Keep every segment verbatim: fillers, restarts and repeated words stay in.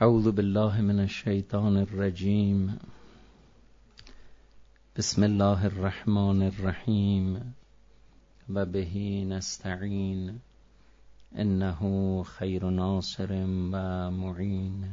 اعوذ بالله من الشیطان الرجیم. بسم الله الرحمن الرحیم و به نستعین انه خیر ناصر و معین.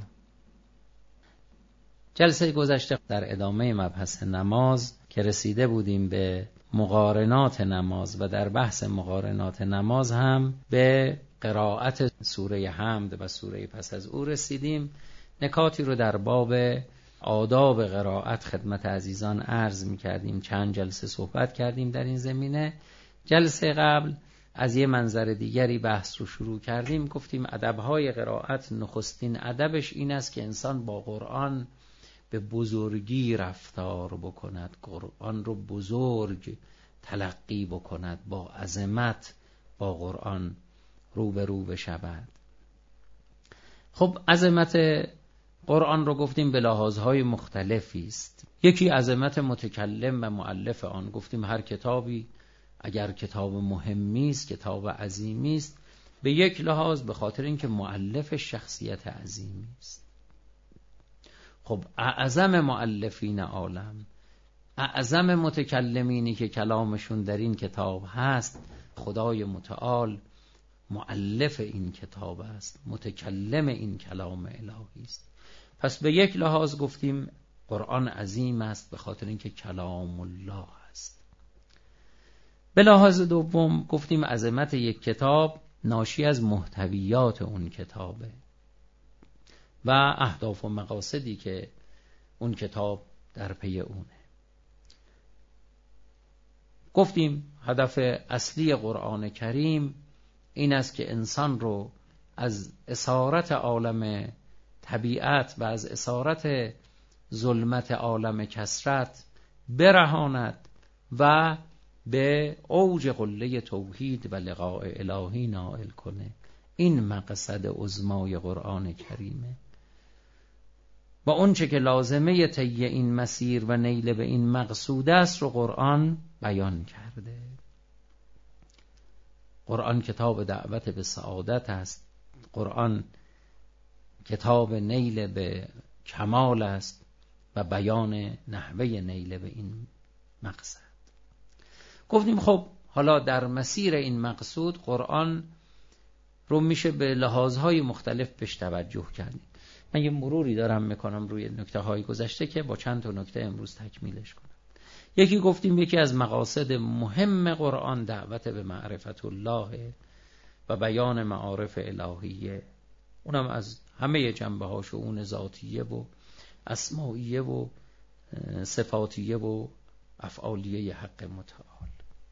جلسه گذشته در ادامه مبحث نماز که رسیده بودیم به مقارنات نماز و در بحث مقارنات نماز هم به قرائت سوره حمد و سوره پس از او رسیدیم. نکاتی رو در باب آداب قرائت خدمت عزیزان عرض می کردیم. چند جلسه صحبت کردیم در این زمینه. جلسه قبل از یه منظر دیگری بحث رو شروع کردیم. گفتیم ادبهای قرائت نخستین ادبش این است که انسان با قرآن به بزرگی رفتار بکند، قرآن رو بزرگ تلقی بکند، با عظمت با قرآن روبرو بشود. خب عظمت قرآن رو گفتیم به لحاظهای مختلفی است. یکی عظمت متکلم و مؤلف آن. گفتیم هر کتابی اگر کتاب مهمی است، کتاب عظیمی است، به یک لحاظ به خاطر اینکه مؤلف شخصیت عظیمی است. خب اعظم مؤلفین عالم، اعظم متکلمینی که کلامشون در این کتاب هست، خدای متعال مؤلف این کتاب است، متکلم این کلام الهی است. پس به یک لحاظ گفتیم قرآن عظیم است به خاطر اینکه کلام الله است. به لحاظ دوم گفتیم عظمت یک کتاب ناشی از محتویات اون کتابه و اهداف و مقاصدی که اون کتاب در پی اونه. گفتیم هدف اصلی قرآن کریم این است که انسان رو از اسارت عالم طبیعت و از اسارت ظلمت عالم کثرت برهاند و به اوج قله توحید و لقاء الهی نائل کنه. این مقصد عظمای قرآن کریمه و اون چه که لازمه طی این مسیر و نیل به این مقصود است رو قرآن بیان کرده. قرآن کتاب دعوت به سعادت است. قرآن کتاب نیل به کمال است و بیان نحوه نیل به این مقصد. گفتیم خب حالا در مسیر این مقصود قرآن رو میشه به لحاظهای مختلف بهش توجه کردیم. من یه مروری دارم میکنم روی نکته های گذشته که با چند تا نکته امروز تکمیلش کنم. یکی گفتیم یکی از مقاصد مهم قرآن دعوت به معرفت الله و بیان معارف الهیه، اونم از همه جنبه ها، شؤون ذاتیه و اسمائیه و صفاتیه و افعالیه حق متعال.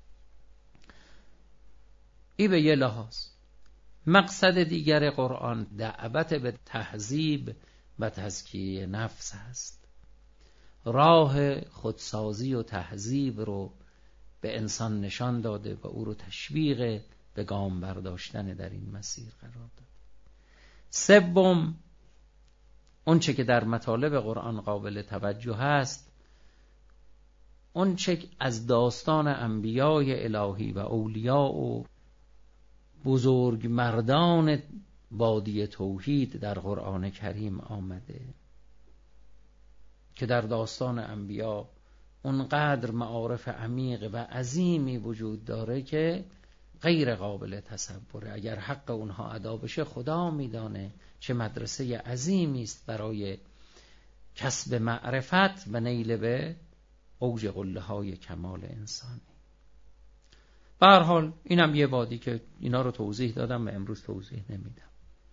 این به یه لحاظ. مقصد دیگر قرآن دعوت به تهذیب و تزکیه نفس است. راه خودسازی و تهذیب رو به انسان نشان داده و او رو تشویق به گام برداشتن در این مسیر قرار داد. سوم، اون چه که در مطالب قرآن قابل توجه است، اون چه از داستان انبیای الهی و اولیاء و بزرگ مردان بادی توحید در قرآن کریم آمده که در داستان انبیا اونقدر معارف عمیق و عظیمی وجود داره که غیر قابل تصوره. اگر حق اونها ادا بشه خدا میدانه چه مدرسه عظیمی است برای کسب معرفت و نیل به اوج قله های کمال انسانی. به هر حال اینم یه بادی که اینا رو توضیح دادم و امروز توضیح نمیدم.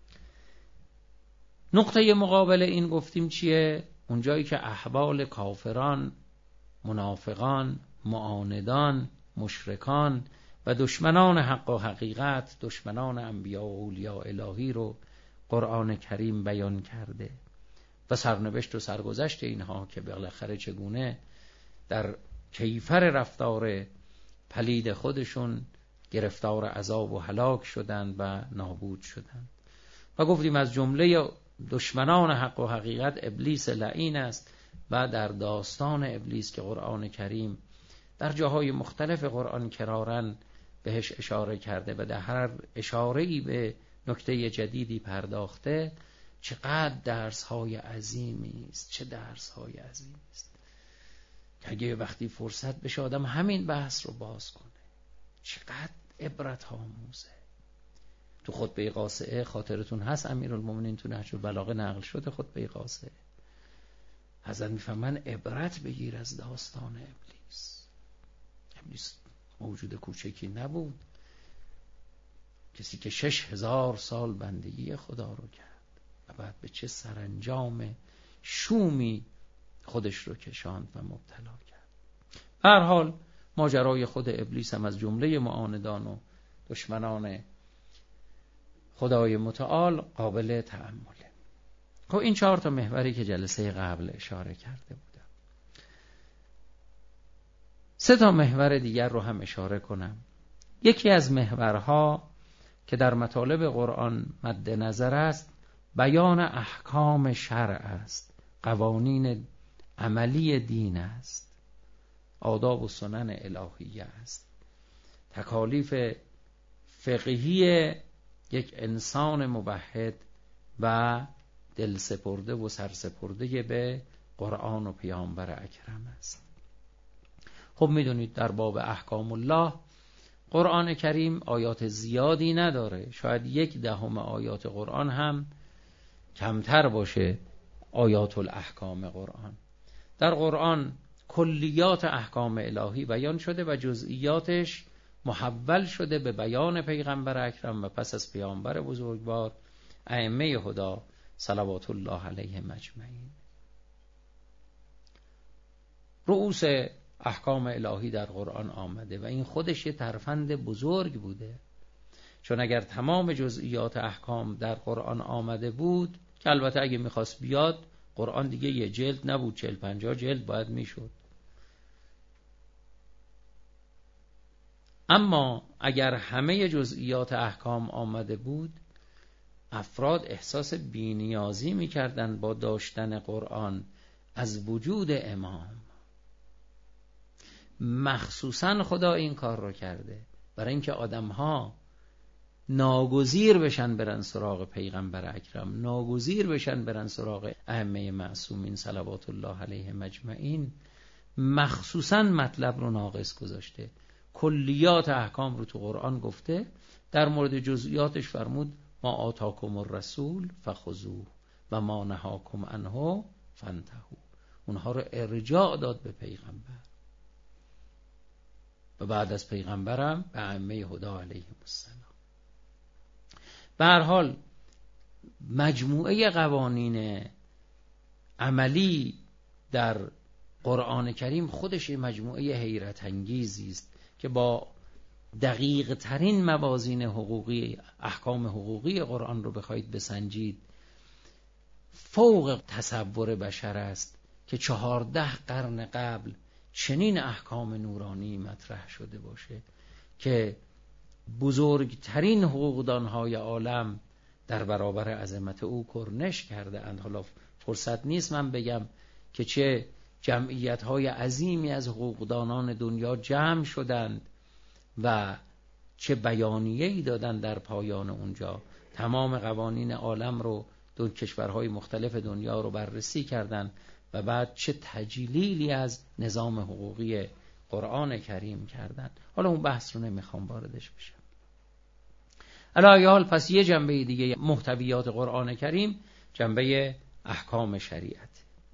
نقطه مقابل این گفتیم چیه؟ اونجایی که احوال کافران، منافقان، معاندان، مشرکان و دشمنان حق و حقیقت، دشمنان انبیا و اولیاء الهی رو قرآن کریم بیان کرده و سرنوشت و سرگذشت اینها که بالاخره چگونه در کیفر رفتار پلید خودشون گرفتار عذاب و هلاک شدند و نابود شدند. و گفتیم از جمله دشمنان حق و حقیقت ابلیس لعین است و در داستان ابلیس که قرآن کریم در جاهای مختلف قرآن کرارن بهش اشاره کرده و در هر اشاره‌ای به نکته جدیدی پرداخته، چقدر درس های عظیمی است، چه درس های عظیمی است که اگه وقتی فرصت بشه آدم همین بحث رو باز کنه، چقدر عبرت آموزه. تو خطبه قاصعه خاطرتون هست امیرالمومنین تو نهج البلاغه نقل شده خطبه قاصعه، حضرت میفرمان عبرت بگیر از داستان ابلیس. ابلیس موجود کوچکی نبود، کسی که شش هزار سال بندگی خدا رو کرد و بعد به چه سرانجام شومی خودش رو کشاند و مبتلا کرد. به هر حال ماجرای خود ابلیس هم از جمله معاندان و دشمنان خدای متعال قابل تأمله. خب این چهار تا محوری که جلسه قبل اشاره کرده بودم. سه تا محور دیگر رو هم اشاره کنم. یکی از محورها که در مطالب قرآن مد نظر است بیان احکام شرع است، قوانین عملی دین است، آداب و سنن الهیه است، تکالیف فقهی یک انسان موحد و دل سپرده و سر سپرده به قرآن و پیامبر اکرم است. خب میدونید در باب احکام الله قرآن کریم آیات زیادی نداره، شاید یک دهم آیات قرآن هم کمتر باشه آیات الاحکام قرآن. در قرآن کلیات احکام الهی بیان شده و جزئیاتش محول شده به بیان پیغمبر اکرم و پس از پیامبر بزرگوار ائمه هدی صلوات الله علیهم اجمعین. رؤوس احکام الهی در قرآن آمده و این خودش یه ترفند بزرگ بوده، چون اگر تمام جزئیات احکام در قرآن آمده بود که البته اگه میخواست بیاد قرآن دیگه یه جلد نبود، چهل پنجاه جلد باید میشد. اما اگر همه جزئیات احکام آمده بود افراد احساس بی‌نیازی میکردن با داشتن قرآن از وجود امام. مخصوصا خدا این کار رو کرده برای اینکه آدم‌ها ناگزیر بشن برن سراغ پیغمبر اکرم، ناگزیر بشن برن سراغ ائمه معصومین صلوات الله علیهم اجمعین. مخصوصا مطلب رو ناقص گذاشته، کلیات احکام رو تو قرآن گفته، در مورد جزئیاتش فرمود ما آتاکم الرسول فخذوه و ما نهاکم عنه فانتهوا. اونها رو ارجاع داد به پیغمبر و بعد از پیغمبرم به ائمه هدی علیهم السلام. به هر حال مجموعه قوانین عملی در قرآن کریم خودش مجموعه حیرت انگیزی است که با دقیق ترین موازین حقوقی احکام حقوقی قرآن رو بخواید بسنجید فوق تصور بشر است که چهارده قرن قبل چنین احکام نورانی مطرح شده باشه که بزرگترین حقوقدانهای عالم در برابر عظمت او کرنش کرده اند. حالا فرصت نیست من بگم که چه جمعیت‌های عظیمی از حقوقدانان دنیا جمع شدند و چه بیانیه‌ای دادند در پایان اونجا، تمام قوانین عالم رو دو کشورهای مختلف دنیا رو بررسی کردند و بعد چه تجلیلی از نظام حقوقی قرآن کریم کردن. حالا اون بحث رو نمیخوام واردش بشم. علی حال پس یه جنبه دیگه محتویات قرآن کریم جنبه احکام شریعت.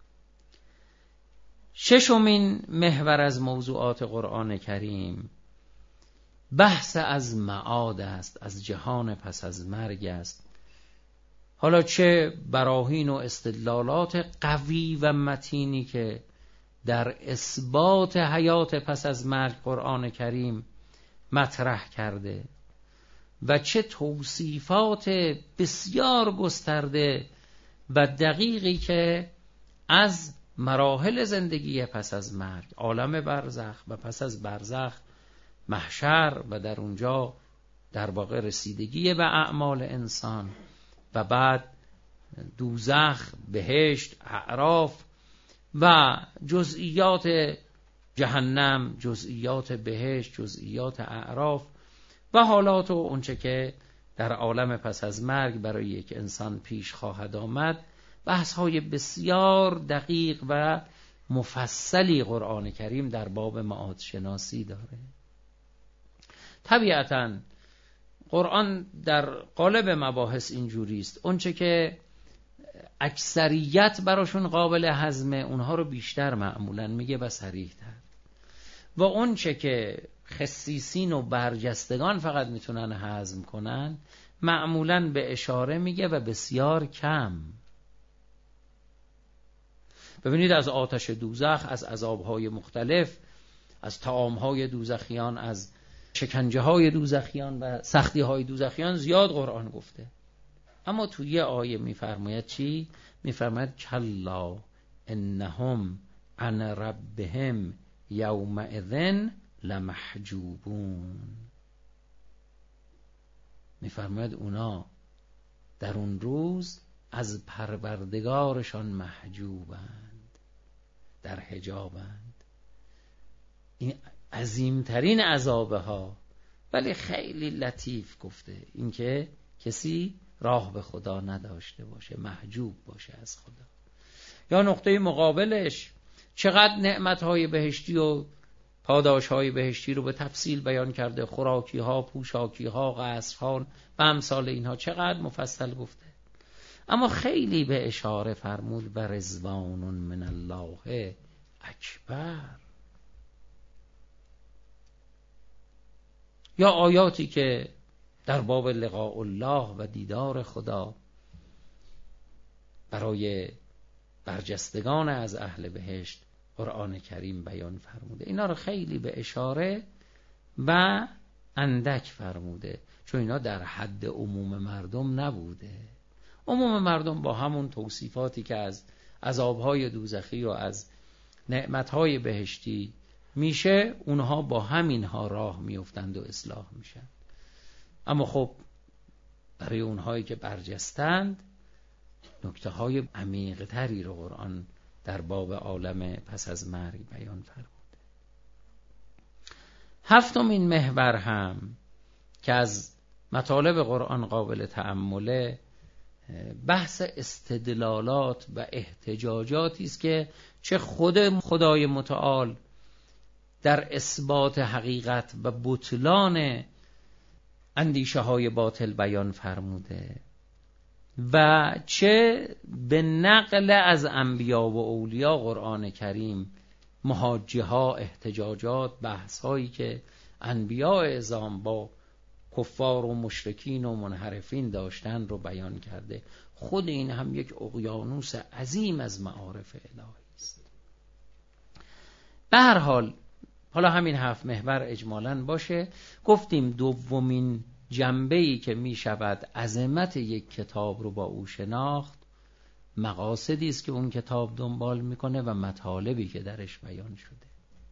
ششمین محور از موضوعات قرآن کریم بحث از معاد است، از جهان پس از مرگ است. حالا چه براهین و استدلالات قوی و متینی که در اثبات حیات پس از مرگ قرآن کریم مطرح کرده و چه توصیفات بسیار گسترده و دقیقی که از مراحل زندگی پس از مرگ، عالم برزخ و پس از برزخ محشر و در اونجا در واقع رسیدگی به اعمال انسان و بعد دوزخ، بهشت، اعراف و جزئیات جهنم، جزئیات بهشت، جزئیات اعراف و حالات و اونچه که در عالم پس از مرگ برای یک انسان پیش خواهد آمد، بحث‌های بسیار دقیق و مفصلی قرآن کریم در باب معاد شناسی داره. طبیعتاً قرآن در قالب مباحث اینجوری است، اونچه که اکثریت براشون قابل هضمه اونها رو بیشتر معمولاً میگه و صریح‌تر، و اونچه که خصیصین و برجستگان فقط میتونن هضم کنن معمولاً به اشاره میگه و بسیار کم. ببینید از آتش دوزخ، از عذابهای مختلف، از طعامهای دوزخیان، از شکنجه های دوزخیان و سختی های دوزخیان زیاد قرآن گفته، اما توی یه آیه میفرماید چی؟ میفرماید کلا انهم عن ربهم یومئذ لمحجوبون. میفرماید اونا در اون روز از پروردگارشان محجوبند، در حجابند. این عظیمترین عذابه ها، ولی خیلی لطیف گفته، اینکه کسی راه به خدا نداشته باشه، محجوب باشه از خدا. یا نقطه مقابلش چقدر نعمتهای بهشتی و پاداشهای بهشتی رو به تفصیل بیان کرده، خوراکی ها، پوشاکی ها، قصرها و امثال اینها چقدر مفصل گفته، اما خیلی به اشاره فرمود و رضوان من الله اکبر. یا آیاتی که در باب لقاء الله و دیدار خدا برای برجستگان از اهل بهشت قرآن کریم بیان فرموده. اینا رو خیلی به اشاره و اندک فرموده، چون اینا در حد عموم مردم نبوده. عموم مردم با همون توصیفاتی که از عذابهای دوزخی و از نعمتهای بهشتی میشه، اونها با همینها راه میافتند و اصلاح میشن. اما خب برای اونهایی که برجستند نکته های عمیق تری رو قرآن در باب عالم پس از مرگ بیان فرموده. هفتمین محور هم که از مطالب قرآن قابل تأمله، بحث استدلالات و احتجاجاتی است که چه خود خدای متعال در اثبات حقیقت و بطلان اندیشه های باطل بیان فرموده و چه به نقل از انبیا و اولیا قرآن کریم محاجه ها، احتجاجات، بحث هایی که انبیا اعظام با کفار و مشرکین و منحرفین داشتن رو بیان کرده. خود این هم یک اقیانوس عظیم از معارف الهی است. به هر حال حالا همین هفت محور اجمالاً باشه. گفتیم دومین جنبه‌ای که می شود عظمت یک کتاب رو با او شناخت، مقاصدی است که اون کتاب دنبال میکنه و مطالبی که درش بیان شده.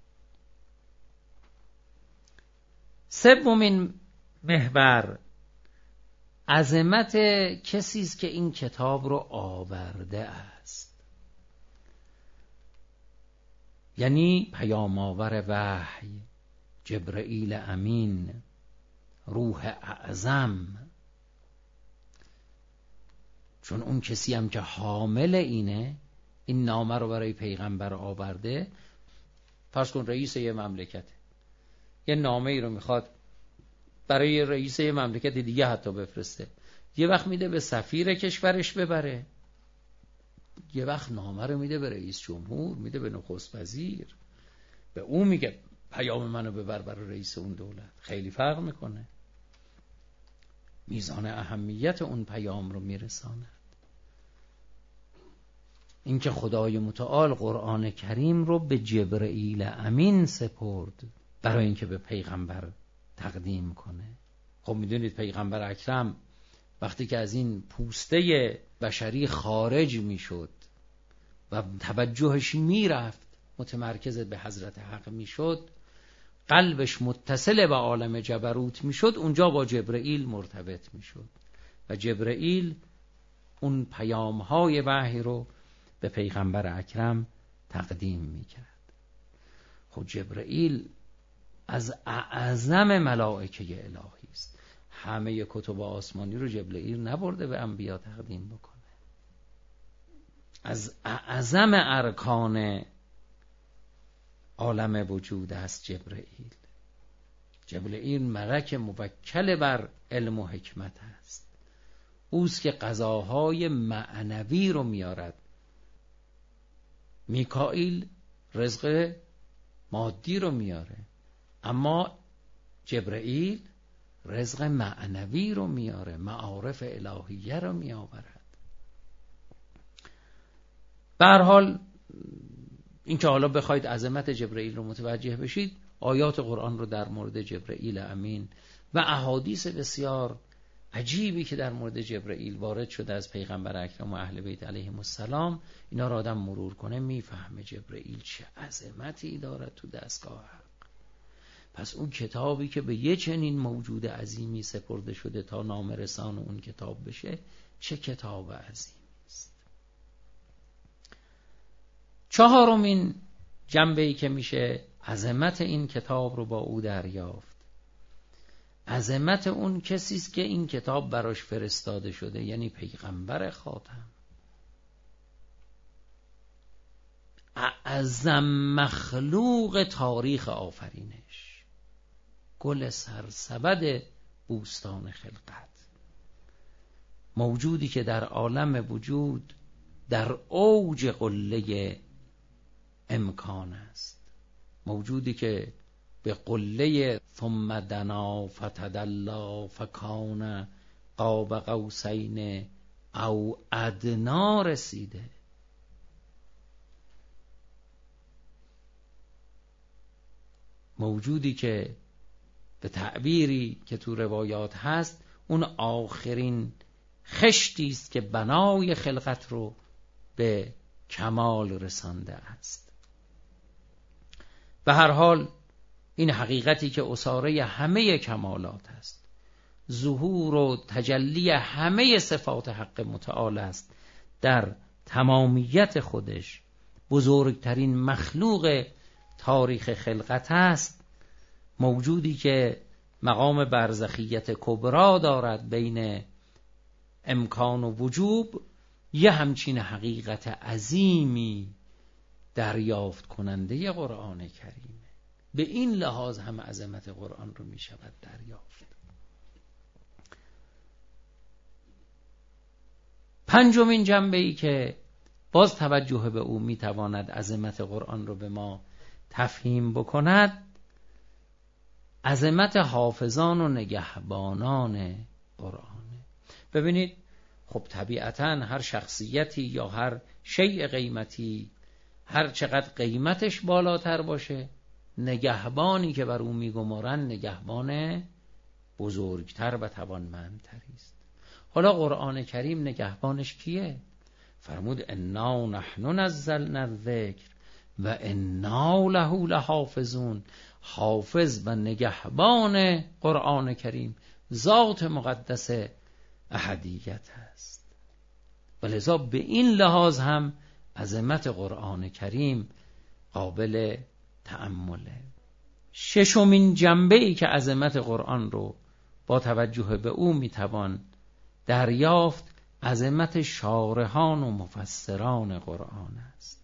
سومین محور عظمت کسی است که این کتاب رو آورده است، یعنی پیام آور وحی، جبرئیل امین، روح اعظم. چون اون کسی هم که حامل اینه، این نامه رو برای پیغمبر آورده. فرض کن رئیس یه مملکته، یه نامه ای رو میخواد برای رئیس یه مملکت دیگه حتی بفرسته، یه وقت میده به سفیر کشورش ببره، یه وقت نامه رو میده به رئیس جمهور، میده به نخست وزیر، به اون میگه پیام منو ببر برای رئیس اون دولت. خیلی فرق میکنه، میزان اهمیت اون پیام رو میرساند. اینکه خدای متعال قرآن کریم رو به جبرئیل امین سپرد برای اینکه به پیغمبر تقدیم کنه. خب میدونید پیغمبر اکرم وقتی که از این پوسته بشری خارج میشد و توجهش میرفت متمرکز به حضرت حق میشد، قلبش متصل به عالم جبروت میشد، اونجا با جبرئیل مرتبط میشد و جبرئیل اون پیام‌های وحی رو به پیغمبر اکرم تقدیم میکرد. خب جبرئیل از اعظم ملائکه الهی است. همه کتب آسمانی رو جبرئیل نبرده به انبیا تقدیم بکنه. از اعظم ارکان عالم وجود است جبرئیل. جبرئیل ملک موکل بر علم و حکمت است. اوست که قضاهای معنوی رو میارد. میکائیل رزق مادی رو میاره، اما جبرئیل رزق معنوی رو میاره، معارف الهیه رو میآورد. به هر حال این که حالا بخواید عظمت جبرئیل رو متوجه بشید، آیات قرآن رو در مورد جبرئیل امین و احادیث بسیار عجیبی که در مورد جبرئیل وارد شده از پیغمبر اکرم و اهل بیت علیهم السلام، اینا رو آدم مرور کنه میفهمه جبرئیل چه عظمتی دارد تو دستگاه حق. پس اون کتابی که به یه چنین موجود عظیمی سپرده شده تا نام رسان اون کتاب بشه، چه کتاب عظیمی است. چهارمین جنبه‌ای که میشه عظمت این کتاب رو با او دریافت، عظمت اون کسی است که این کتاب براش فرستاده شده، یعنی پیغمبر خاتم، اعظم مخلوق تاریخ آفرینش، گل سرسبد بوستان خلقت، موجودی که در عالم وجود در اوج قله امکان است، موجودی که به قله ثم دنا فتدلا فکان قاب قوسین او ادنا رسیده. موجودی که به تعبیری که تو روایات هست اون آخرین خشتی است که بنای خلقت رو به کمال رسانده است. به هر حال این حقیقتی که اساره همه کمالات است، ظهور و تجلی همه صفات حق متعال است، در تمامیت خودش بزرگترین مخلوق تاریخ خلقت است، موجودی که مقام برزخیت کبرا دارد بین امکان و وجوب، یه همچین حقیقت عظیمی دریافت کننده قرآن کریم. به این لحاظ هم عظمت قرآن رو می شود دریافت. پنجمین جنبه ای که باز توجه به او می تواند عظمت قرآن رو به ما تفهیم بکند، عظمت حافظان و نگهبانان قرآن. ببینید خب طبیعتاً هر شخصیتی یا هر شیء قیمتی هر چقدر قیمتش بالاتر باشه، نگهبانی که بر او میگمارن نگهبان بزرگتر و توانمندتری است. حالا قرآن کریم نگهبانش کیه؟ فرمود انا نحن نزلنا الذکر و انا له لحافظون. حافظ و نگهبان قرآن کریم ذات مقدس احدیت است. ولذا به این لحاظ هم عظمت قرآن کریم قابل تأمله. ششمین جنبه ای که عظمت قرآن رو با توجه به او میتوان دریافت، عظمت شارحان و مفسران قرآن است.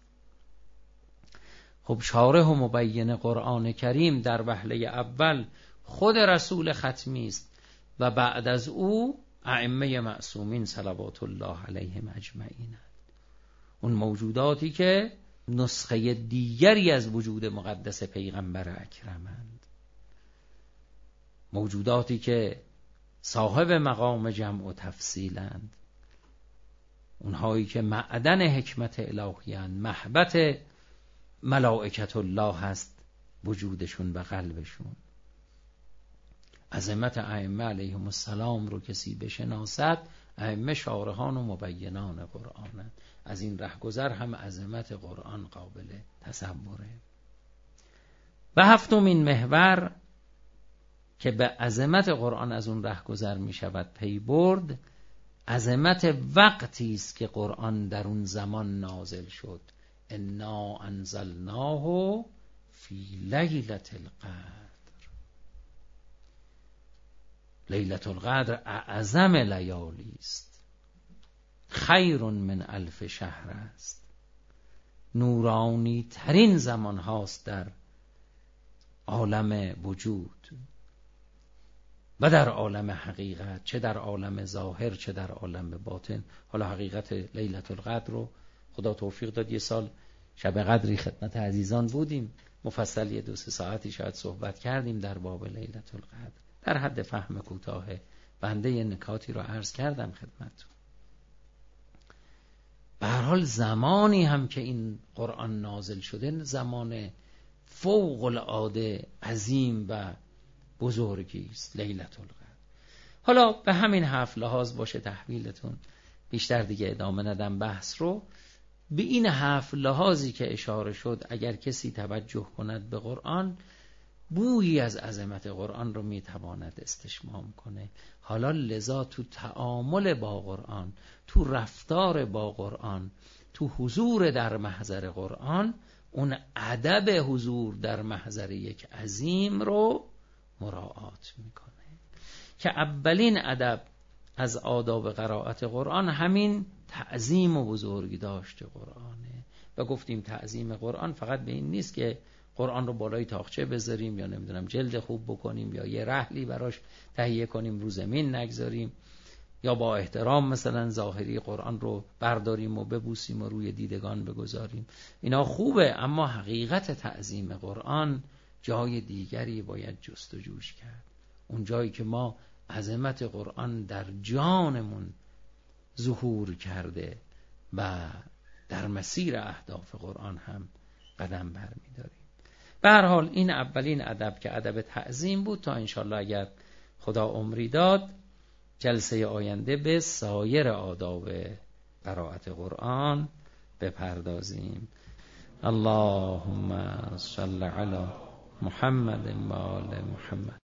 خب شارح و مبین قرآن کریم در وهله اول خود رسول ختمی است و بعد از او ائمه معصومین صلوات الله علیهم اجمعین، اون موجوداتی که نسخه دیگری از وجود مقدس پیغمبر اکرمند، موجوداتی که صاحب مقام جمع و تفصیلند، اونهایی که معدن حکمت الهیان، محبت ملائکت الله هست وجودشون و قلبشون. عظمت ائمه علیهم السلام رو کسی بشناسد، ائمه شارحان و مبینان قرآن. از این رهگذر هم عظمت قرآن قابل تصوره. و هفتمین محور که به عظمت قرآن از اون رهگذر می شود پی برد، عظمت وقتی است که قرآن در اون زمان نازل شد. انا انزلناه فی لیلة القدر. لیلة القدر اعظم لیالی است، خیر من الف شهر است، نورانی ترین زمان هاست در عالم وجود و در عالم حقیقت، چه در عالم ظاهر چه در عالم باطن. حالا حقیقت لیلة القدر رو خدا توفیق داد یه سال شب قدری خدمت عزیزان بودیم، مفصل یه دو سه ساعتی شاید صحبت کردیم در باب لیلة القدر. در حد فهم کوتاه بنده یه نکاتی رو عرض کردم خدمتتون. به هر حال زمانی هم که این قرآن نازل شده زمان فوق العاده عظیم و بزرگی است، لیلة القدر. حالا به همین هفت لحاظ باشه تحویلتون، بیشتر دیگه ادامه ندم بحث رو. به این هفت لحاظی که اشاره شد اگر کسی توجه کند به قرآن، بویی از عظمت قرآن رو میتواند استشمام کنه. حالا لذا تو تعامل با قرآن، تو رفتار با قرآن، تو حضور در محضر قرآن، اون ادب حضور در محضر یک عظیم رو مراعات میکنه که اولین ادب از آداب قرائت قرآن همین تعظیم و بزرگی داشته قرآنه. و گفتیم تعظیم قرآن فقط به این نیست که قرآن رو بالای تاقچه بذاریم یا نمیدونم جلد خوب بکنیم یا یه رحلی براش تهیه کنیم رو زمین نگذاریم یا با احترام مثلا ظاهری قرآن رو برداریم و ببوسیم و روی دیدگان بگذاریم. اینا خوبه، اما حقیقت تعظیم قرآن جای دیگری باید جستجوش کرد. اون جایی که ما عظمت قرآن در جانمون ظهور کرده و در مسیر اهداف قرآن هم قدم برمی‌داریم. به هر حال این اولین ادب که ادب تعظیم بود. تا انشالله اگر خدا عمری داد جلسه آینده به سایر آداب قرائت قرآن بپردازیم. اللهم صل علی محمد و آل محمد.